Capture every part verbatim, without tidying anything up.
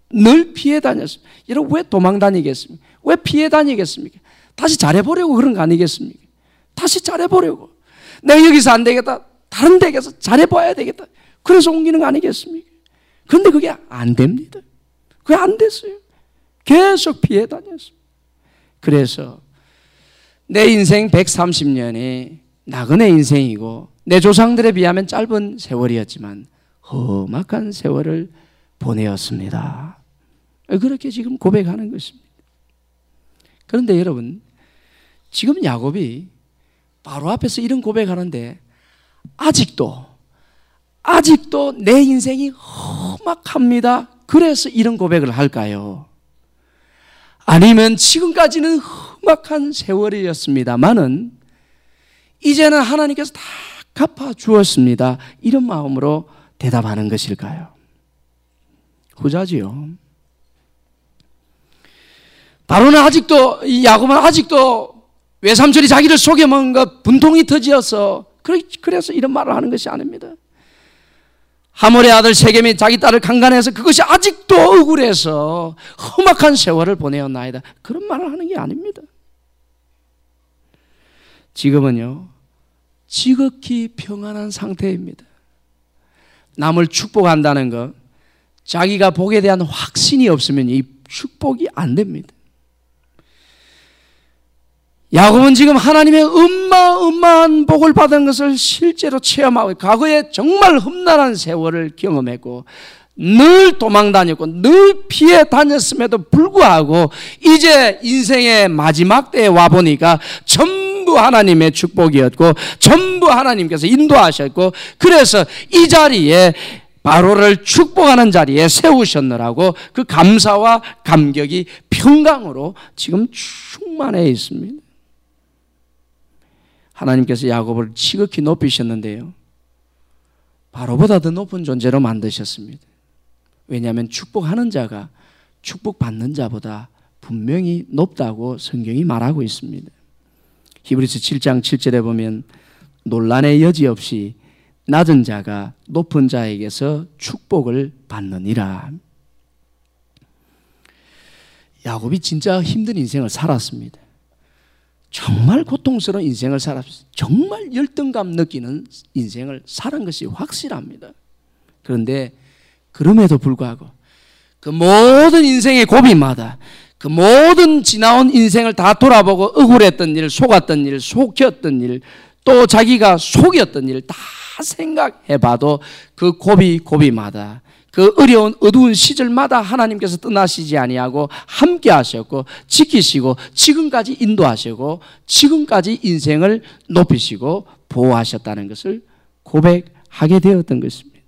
늘 피해 다녔습니다. 여러분 왜 도망 다니겠습니까? 왜 피해 다니겠습니까? 다시 잘해보려고 그런 거 아니겠습니까? 다시 잘해보려고. 내가 여기서 안 되겠다. 다른 데 가서 잘해봐야 되겠다. 그래서 옮기는 거 아니겠습니까? 그런데 그게 안 됩니다. 그게 안 됐어요. 계속 피해 다녔습니다. 그래서 내 인생 백삼십 년이 나그네 인생이고 내 조상들에 비하면 짧은 세월이었지만 험악한 세월을 보내었습니다. 그렇게 지금 고백하는 것입니다. 그런데 여러분, 지금 야곱이 바로 앞에서 이런 고백하는데 아직도 아직도 내 인생이 험악합니다. 그래서 이런 고백을 할까요? 아니면 지금까지는 험악한 세월이었습니다만은 이제는 하나님께서 다 갚아 주었습니다. 이런 마음으로 대답하는 것일까요? 후자지요. 바로는 아직도, 이 야곱은 아직도 외삼촌이 자기를 속여먹은 것 분통이 터지어서 그래서 이런 말을 하는 것이 아닙니다. 하몰의 아들 세겜이 자기 딸을 강간해서 그것이 아직도 억울해서 험악한 세월을 보내었나이다. 그런 말을 하는 게 아닙니다. 지금은요, 지극히 평안한 상태입니다. 남을 축복한다는 것, 자기가 복에 대한 확신이 없으면 이 축복이 안 됩니다. 야곱은 지금 하나님의 어마어마한 복을 받은 것을 실제로 체험하고 과거에 정말 험난한 세월을 경험했고 늘 도망다녔고 늘 피해 다녔음에도 불구하고 이제 인생의 마지막 때에 와보니까 전부 하나님의 축복이었고 전부 하나님께서 인도하셨고 그래서 이 자리에 바로를 축복하는 자리에 세우셨느라고 그 감사와 감격이 평강으로 지금 충만해 있습니다. 하나님께서 야곱을 지극히 높이셨는데요, 바로보다 더 높은 존재로 만드셨습니다. 왜냐하면 축복하는 자가 축복받는 자보다 분명히 높다고 성경이 말하고 있습니다. 히브리서 칠 장 칠 절에 보면 논란의 여지 없이 낮은 자가 높은 자에게서 축복을 받느니라. 야곱이 진짜 힘든 인생을 살았습니다. 정말 고통스러운 인생을 살았습니다. 정말 열등감 느끼는 인생을 살은 것이 확실합니다. 그런데 그럼에도 불구하고 그 모든 인생의 고비마다 그 모든 지나온 인생을 다 돌아보고 억울했던 일, 속았던 일, 속였던 일, 또 자기가 속였던 일 다 생각해봐도 그 고비 고비마다 그 어려운 어두운 시절마다 하나님께서 떠나시지 아니하고 함께 하셨고 지키시고 지금까지 인도하시고 지금까지 인생을 높이시고 보호하셨다는 것을 고백하게 되었던 것입니다.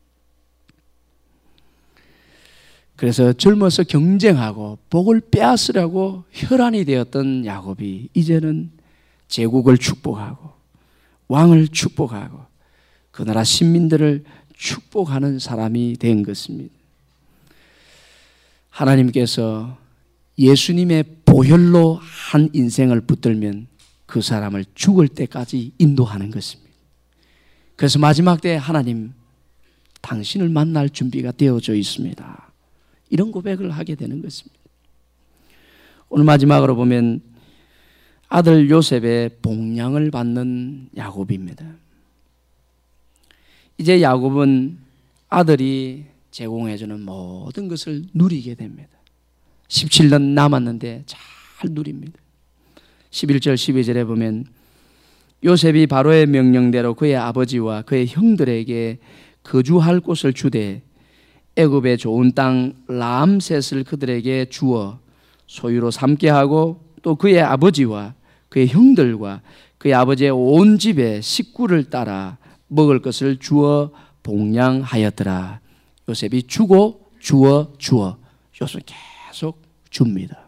그래서 젊어서 경쟁하고 복을 빼앗으려고 혈안이 되었던 야곱이 이제는 제국을 축복하고 왕을 축복하고 그 나라 신민들을 축복하는 사람이 된 것입니다. 하나님께서 예수님의 보혈로 한 인생을 붙들면 그 사람을 죽을 때까지 인도하는 것입니다. 그래서 마지막 때 하나님, 당신을 만날 준비가 되어져 있습니다. 이런 고백을 하게 되는 것입니다. 오늘 마지막으로 보면 아들 요셉의 복량을 받는 야곱입니다. 이제 야곱은 아들이 제공해주는 모든 것을 누리게 됩니다. 십칠 년 남았는데 잘 누립니다. 십일 절 십이 절에 보면 요셉이 바로의 명령대로 그의 아버지와 그의 형들에게 거주할 곳을 주되 애굽의 좋은 땅 람셋을 그들에게 주어 소유로 삼게 하고 또 그의 아버지와 그의 형들과 그의 아버지의 온 집의 식구를 따라 먹을 것을 주어 복량하였더라. 요셉이 주고 주어 주어 요셉은 계속 줍니다.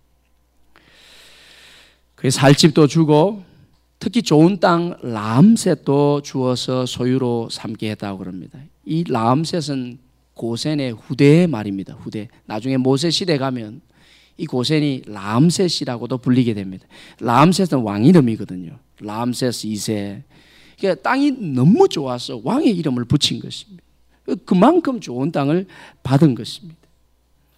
그의 살 집도 주고 특히 좋은 땅 람셋도 주어서 소유로 삼게 했다고 그럽니다. 이 람셋은 고센의 후대의 말입니다. 후대. 나중에 모세 시대 가면 이 고센이 람셋이라고도 불리게 됩니다. 람셋은 왕 이름이거든요. 람셋 이 세. 그러니까 땅이 너무 좋아서 왕의 이름을 붙인 것입니다. 그만큼 좋은 땅을 받은 것입니다.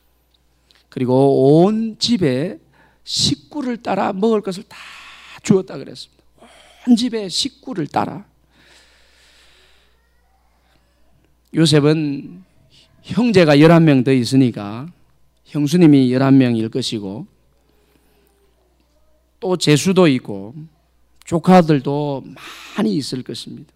그리고 온 집에 식구를 따라 먹을 것을 다 주었다 그랬습니다. 온 집에 식구를 따라. 요셉은 형제가 열한 명 더 있으니까 형수님이 열한 명일 것이고 또 제수도 있고 조카들도 많이 있을 것입니다.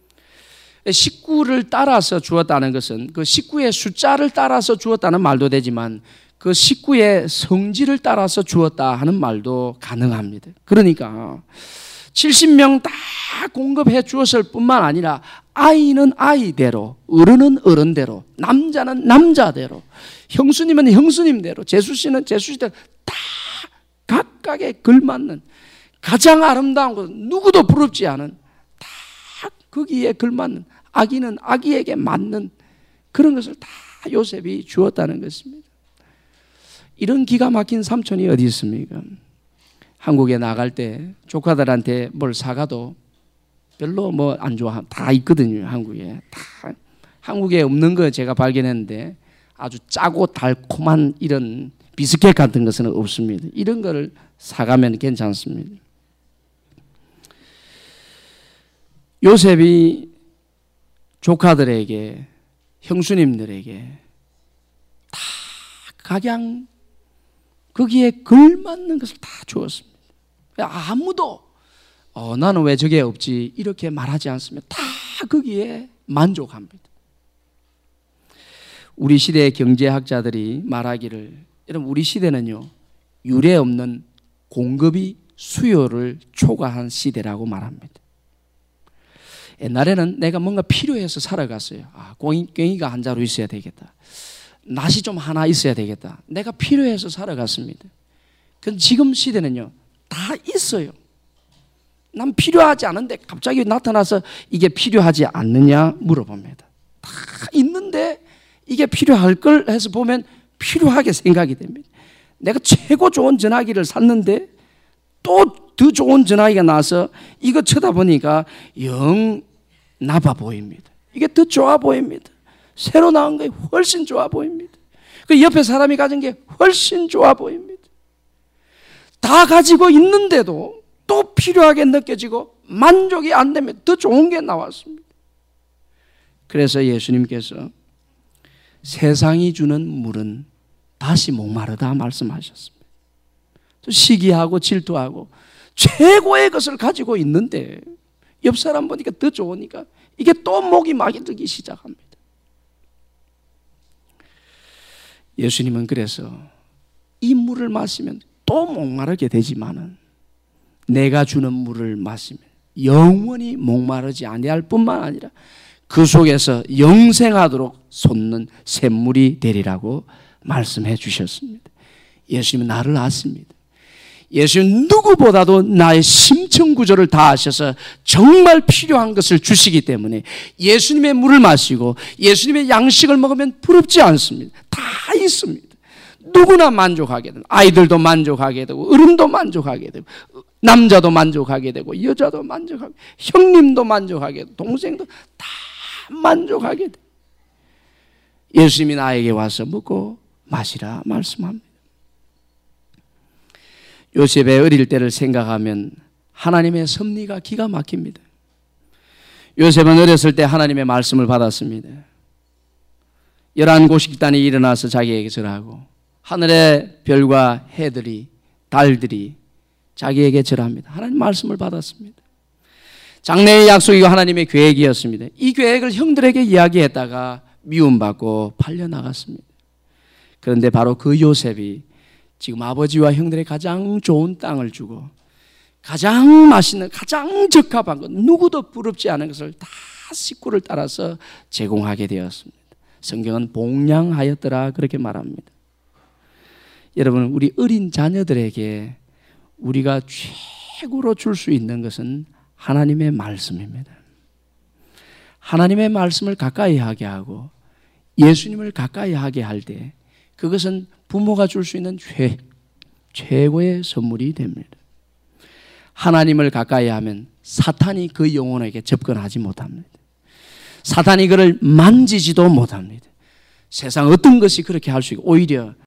식구를 따라서 주었다는 것은 그 식구의 숫자를 따라서 주었다는 말도 되지만 그 식구의 성질을 따라서 주었다 하는 말도 가능합니다. 그러니까 칠십 명 다 공급해 주었을 뿐만 아니라 아이는 아이대로, 어른은 어른대로, 남자는 남자대로, 형수님은 형수님대로, 제수씨는 제수씨대로 다 각각에 걸맞는 가장 아름다운 것, 누구도 부럽지 않은 다 거기에 걸맞는, 아기는 아기에게 맞는 그런 것을 다 요셉이 주었다는 것입니다. 이런 기가 막힌 삼촌이 어디 있습니까? 한국에 나갈 때 조카들한테 뭘 사가도 별로 뭐 안 좋아, 다 있거든요. 한국에 다. 한국에 없는 거 제가 발견했는데 아주 짜고 달콤한 이런 비스켓 같은 것은 없습니다. 이런 거를 사가면 괜찮습니다. 요셉이 조카들에게, 형수님들에게 다 각양 거기에 걸맞는 것을 다 주었습니다. 아무도 어, 나는 왜 저게 없지 이렇게 말하지 않습니다. 다 거기에 만족합니다. 우리 시대의 경제학자들이 말하기를, 여러분 우리 시대는요 유례 없는 공급이 수요를 초과한 시대라고 말합니다. 옛날에는 내가 뭔가 필요해서 살아갔어요. 아, 괭이가 한 자루 있어야 되겠다. 낫이 좀 하나 있어야 되겠다. 내가 필요해서 살아갔습니다. 근데 지금 시대는요 다 있어요. 난 필요하지 않은데 갑자기 나타나서 이게 필요하지 않느냐 물어봅니다. 다 있는데 이게 필요할 걸 해서 보면 필요하게 생각이 됩니다. 내가 최고 좋은 전화기를 샀는데 또 더 좋은 전화기가 나와서 이거 쳐다보니까 영 나빠 보입니다. 이게 더 좋아 보입니다. 새로 나온 게 훨씬 좋아 보입니다. 그 옆에 사람이 가진 게 훨씬 좋아 보입니다. 다 가지고 있는데도 또 필요하게 느껴지고 만족이 안 되면 더 좋은 게 나왔습니다. 그래서 예수님께서 세상이 주는 물은 다시 목마르다 말씀하셨습니다. 시기하고 질투하고 최고의 것을 가지고 있는데 옆 사람 보니까 더 좋으니까 이게 또 목이 막히기 시작합니다. 예수님은 그래서 이 물을 마시면 또 목마르게 되지만은 내가 주는 물을 마시면 영원히 목마르지 아니할 뿐만 아니라 그 속에서 영생하도록 솟는 샘물이 되리라고 말씀해 주셨습니다. 예수님은 나를 아십니다. 예수님 누구보다도 나의 심층 구조를 다 아셔서 정말 필요한 것을 주시기 때문에 예수님의 물을 마시고 예수님의 양식을 먹으면 부럽지 않습니다. 다 있습니다. 누구나 만족하게 되고 아이들도 만족하게 되고 어른도 만족하게 되고 남자도 만족하게 되고 여자도 만족하게 되고 형님도 만족하게 되고 동생도 다 만족하게 되고 예수님이 나에게 와서 먹고 마시라 말씀합니다. 요셉의 어릴 때를 생각하면 하나님의 섭리가 기가 막힙니다. 요셉은 어렸을 때 하나님의 말씀을 받았습니다. 열한 고식단이 일어나서 자기에게 절하고 하늘의 별과 해들이 달들이 자기에게 절합니다. 하나님 말씀을 받았습니다. 장래의 약속이고 하나님의 계획이었습니다. 이 계획을 형들에게 이야기했다가 미움받고 팔려나갔습니다. 그런데 바로 그 요셉이 지금 아버지와 형들의 가장 좋은 땅을 주고 가장 맛있는 가장 적합한 것 누구도 부럽지 않은 것을 다 식구를 따라서 제공하게 되었습니다. 성경은 복량하였더라 그렇게 말합니다. 여러분 우리 어린 자녀들에게 우리가 최고로 줄 수 있는 것은 하나님의 말씀입니다. 하나님의 말씀을 가까이 하게 하고 예수님을 가까이 하게 할 때 그것은 부모가 줄 수 있는 최, 최고의 선물이 됩니다. 하나님을 가까이 하면 사탄이 그 영혼에게 접근하지 못합니다. 사탄이 그를 만지지도 못합니다. 세상 어떤 것이 그렇게 할 수 있고 오히려